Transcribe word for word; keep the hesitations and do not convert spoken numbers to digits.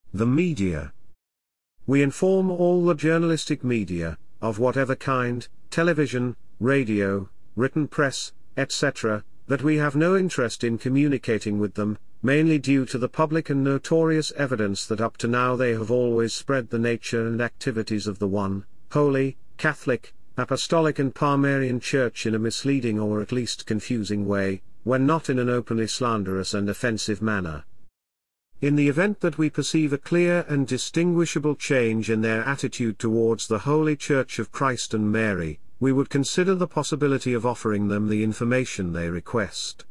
The media. We inform all the journalistic media, of whatever kind, television, radio, written press, et cetera, that we have no interest in communicating with them, mainly due to the public and notorious evidence that up to now they have always spread the nature and activities of the one, holy, Catholic, Apostolic and Palmarian Church in a misleading or at least confusing way, when not in an openly slanderous and offensive manner. In the event that we perceive a clear and distinguishable change in their attitude towards the Holy Church of Christ and Mary, we would consider the possibility of offering them the information they request.